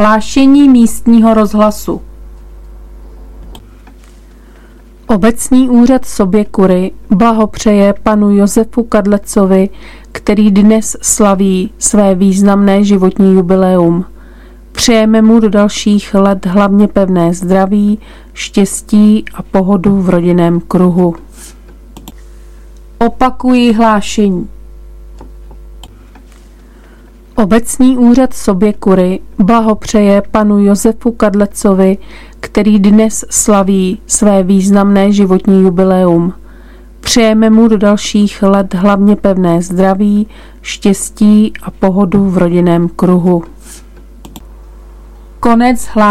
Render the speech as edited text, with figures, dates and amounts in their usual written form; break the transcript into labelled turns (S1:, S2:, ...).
S1: Hlášení místního rozhlasu. Obecní úřad Soběkury blahopřeje panu Josefu Kadlecovi, který dnes slaví své významné životní jubileum. Přejeme mu do dalších let hlavně pevné zdraví, štěstí a pohodu v rodinném kruhu. Opakuji hlášení. Obecní úřad Soběkury blahopřeje panu Josefu Kadlecovi, který dnes slaví své významné životní jubileum. Přejeme mu do dalších let hlavně pevné zdraví, štěstí a pohodu v rodinném kruhu. Konec hlášení.